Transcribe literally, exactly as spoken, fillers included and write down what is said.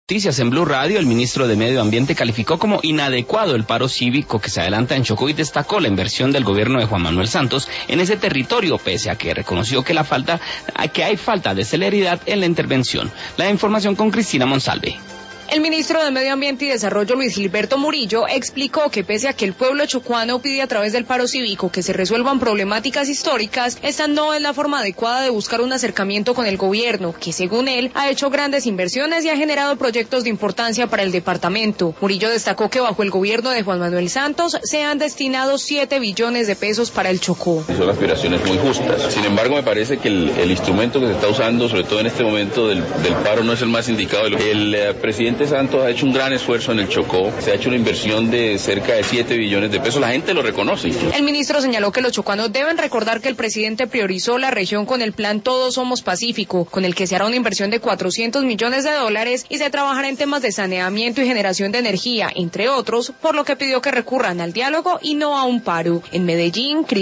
Noticias en Blue Radio, el ministro de Medio Ambiente calificó como inadecuado el paro cívico que se adelanta en Chocó y destacó la inversión del gobierno de Juan Manuel Santos en ese territorio, pese a que reconoció que la falta, que hay falta de celeridad en la intervención. La información con Cristina Monsalve. El ministro de Medio Ambiente y Desarrollo, Luis Gilberto Murillo, explicó que pese a que el pueblo chocuano pide a través del paro cívico que se resuelvan problemáticas históricas, esta no es la forma adecuada de buscar un acercamiento con el gobierno, que según él ha hecho grandes inversiones y ha generado proyectos de importancia para el departamento. Murillo destacó que bajo el gobierno de Juan Manuel Santos se han destinado siete billones de pesos para el Chocó. Son aspiraciones muy justas. Sin embargo, me parece que el, el instrumento que se está usando, sobre todo en este momento del, del paro, no es el más indicado. El, el eh, presidente Santos ha hecho un gran esfuerzo en el Chocó, se ha hecho una inversión de cerca de siete billones de pesos, la gente lo reconoce. El ministro señaló que los chocuanos deben recordar que el presidente priorizó la región con el plan Todos Somos Pacífico, con el que se hará una inversión de cuatrocientos millones de dólares y se trabajará en temas de saneamiento y generación de energía, entre otros, por lo que pidió que recurran al diálogo y no a un paro. En Medellín,